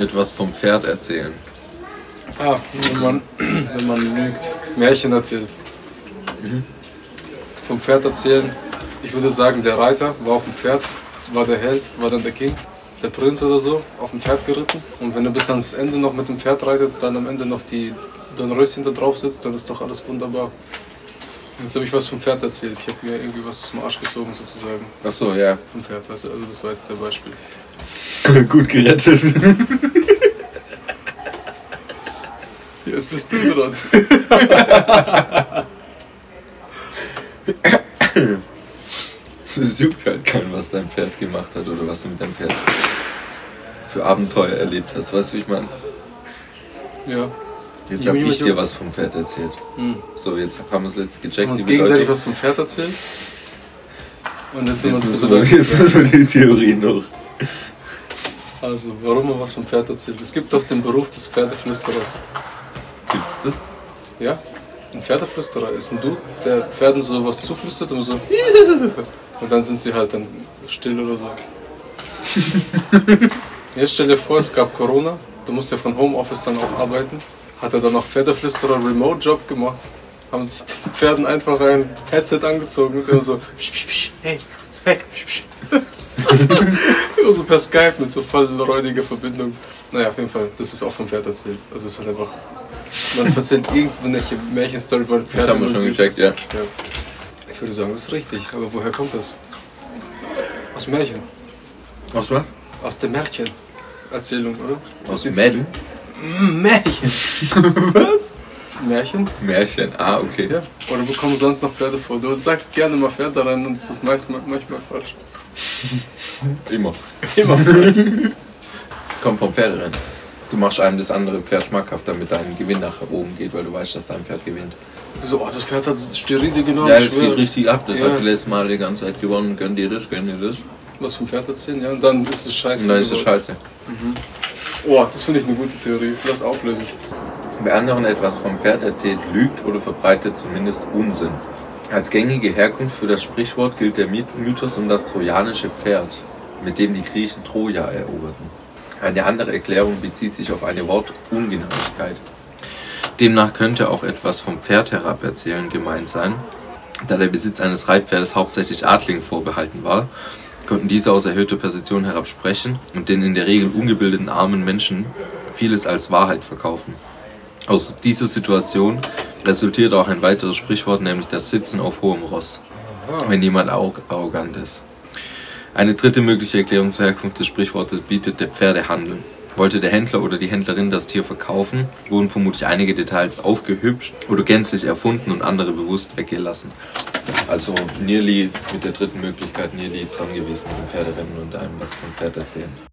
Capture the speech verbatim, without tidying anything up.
Etwas vom Pferd erzählen. Ah, wenn man, wenn man lügt, Märchen erzählt. Mhm. Vom Pferd erzählen, ich würde sagen, der Reiter war auf dem Pferd, war der Held, war dann der King, der Prinz oder so, auf dem Pferd geritten. Und wenn er bis ans Ende noch mit dem Pferd reitet, dann am Ende noch die Dornröschen da drauf sitzt, dann ist doch alles wunderbar. Jetzt habe ich was vom Pferd erzählt. Ich habe mir irgendwie was aus dem Arsch gezogen, sozusagen. Ach so, ja. Vom Pferd, weißt du? Also das war jetzt der Beispiel. Gut gerettet. Jetzt bist du dran. Es juckt halt keinen, was dein Pferd gemacht hat oder was du mit deinem Pferd für Abenteuer erlebt hast. Weißt du, wie ich meine? Ja. Jetzt habe ich dir was vom Pferd erzählt. Hm. So, jetzt haben wir es letzt gecheckt. Haben wir uns gegenseitig was vom Pferd erzählt? Und jetzt sind wir uns das Jetzt müssen wir die Theorie noch. Also, warum man was vom Pferd erzählt? Es gibt doch den Beruf des Pferdeflüsterers. Gibt's das? Ja, ein Pferdeflüsterer ist ein Du, der Pferden so was zuflüstert und so. Und dann sind sie halt dann still oder so. Jetzt stell dir vor, es gab Corona, du musst ja von Homeoffice dann auch arbeiten. Hat er dann noch Pferdeflüsterer Remote-Job gemacht. Haben sich den Pferden einfach ein Headset angezogen und immer so, hey, hey, immer so per Skype mit so voll räudiger Verbindung. Naja, auf jeden Fall, das ist auch vom Pferd erzählt. Also es ist halt einfach, man erzählt irgendwelche Märchenstory von Pferden. Das haben wir schon gecheckt, ja. ja. Ich würde sagen, das ist richtig, aber woher kommt das? Aus Märchen. Aus was? Aus der Märchenerzählung, oder? Aus Märchen? Märchen. Was? Märchen? Märchen, ah, okay. Ja. Oder wo kommen sonst noch Pferde vor? Du sagst gerne mal Pferde rein und das ist manchmal, manchmal falsch. Immer. Immer falsch. Kommt vom Pferderennen. Du machst einem das andere Pferd schmackhaft, damit dein Gewinn nach oben geht, weil du weißt, dass dein Pferd gewinnt. So, oh, das Pferd hat Steroide genommen. Ja, das geht richtig ab. Das ja. hat die letzte Mal die ganze Zeit gewonnen. Gönn dir das, gönn dir das. Was vom Pferd erzählen, ja. Und dann ist es scheiße. Und dann ist es scheiße. Mhm. Oh, das finde ich eine gute Theorie. Lass auflösen. Wer anderen etwas vom Pferd erzählt, lügt oder verbreitet zumindest Unsinn. Als gängige Herkunft für das Sprichwort gilt der Mythos um das trojanische Pferd, mit dem die Griechen Troja eroberten. Eine andere Erklärung bezieht sich auf eine Wortungenauigkeit. Demnach könnte auch etwas vom Pferd herab erzählen gemeint sein. Da der Besitz eines Reitpferdes hauptsächlich Adligen vorbehalten war, konnten diese aus erhöhter Position herab sprechen und den in der Regel ungebildeten armen Menschen vieles als Wahrheit verkaufen. Aus dieser Situation resultiert auch ein weiteres Sprichwort, nämlich das Sitzen auf hohem Ross, wenn jemand arrogant ist. Eine dritte mögliche Erklärung zur Herkunft des Sprichwortes bietet der Pferdehandel. Wollte der Händler oder die Händlerin das Tier verkaufen, wurden vermutlich einige Details aufgehübscht oder gänzlich erfunden und andere bewusst weggelassen. Also nearly mit der dritten Möglichkeit nearly dran gewesen mit dem Pferderennen und einem was vom Pferd erzählen.